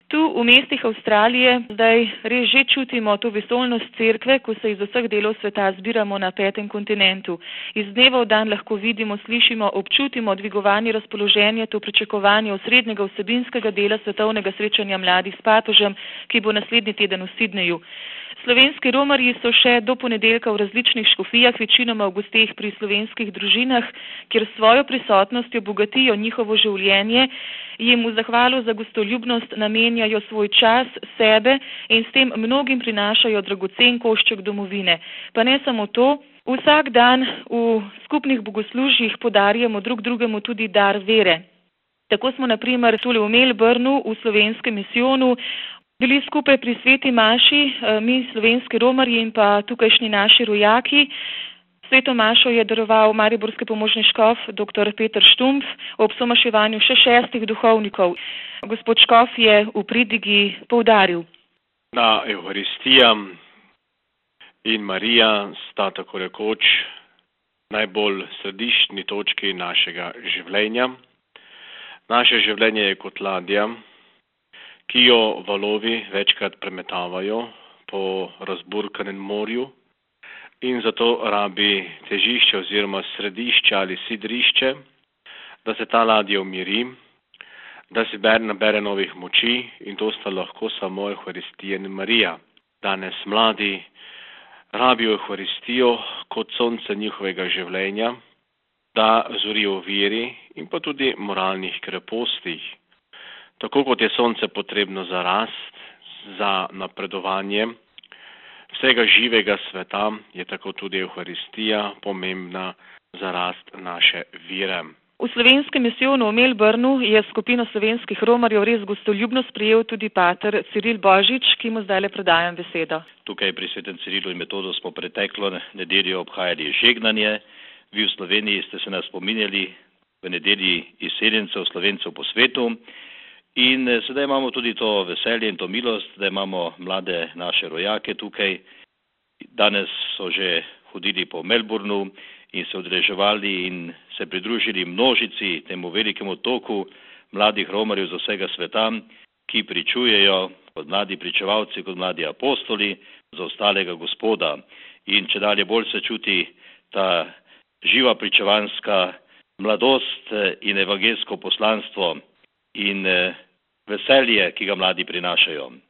Tu v mestih Avstralije zdaj res že čutimo to vesoljnost cerkve, ko se iz vseh delov sveta zbiramo na 5. kontinentu. Iz dneva v dan lahko vidimo, slišimo, občutimo dvigovanje razpoloženja, to pričakovanje osrednjega vsebinskega dela svetovnega srečanja mladih s papežem, ki bo naslednji teden v Sidneju. Slovenski romarji so še do ponedeljka v različnih škofijah, večinoma v gosteh pri slovenskih družinah, kjer svojo prisotnostjo bogatijo njihovo življenje, jim v zahvalo za gostoljubnost namenjajo svoj čas, sebe in s tem mnogim prinašajo dragocen košček domovine. Pa ne samo to, vsak dan v skupnih bogoslužjih podarjamo drug drugemu tudi dar vere. Tako smo na primer tule v Melbourneu v slovenskem misijonu bili skupaj pri sveti maši, mi slovenski romarji in pa tukajšnji naši rojaki. Sveto mašo je daroval mariborski pomožni škof dr. Peter Štumpf ob somaševanju še 6 duhovnikov. Gospod škof je v pridigi poudaril, da Evharistija in Marija sta tako rekoč najbolj središčni točki našega življenja. Naše življenje je kot ladja, ki jo valovi večkrat premetavajo po razburkanem morju in zato rabi težišče oziroma središče ali sidrišče, da se ta ladja umiri, da se nabere novih moči in to sta lahko samo Evharistija in Marija. Danes mladi rabijo Evharistijo kot sonce njihovega življenja, da zorijo v veri in pa tudi moralnih krepostih. Tako kot je sonce potrebno za rast, za napredovanje vsega živega sveta, je tako tudi Evharistija pomembna za rast naše vere. V slovenskem misijonu v Melbourneu je skupino slovenskih romarjev res gostoljubno sprejel tudi pater Ciril Božič, ki mu zdajle predajam besedo. Tukaj pri svetem Cirilu in Metodu smo preteklo nedeljo obhajali žegnanje. Vi v Sloveniji ste se nas spominjali v nedelji izseljencev Slovencev po svetu. In sedaj imamo tudi to veselje in to milost, da imamo mlade naše rojake tukaj. Danes so že hodili po Melbourneu in se udeleževali in se pridružili množici, temu velikemu toku mladih romarjev z vsega sveta, ki pričujejo kot mladi pričevalci, kot mladi apostoli za ostalega Gospoda. In čedalje bolj se čuti ta živa pričevanska mladost in evangelsko poslanstvo in veselje, ki ga mladi prinašajo.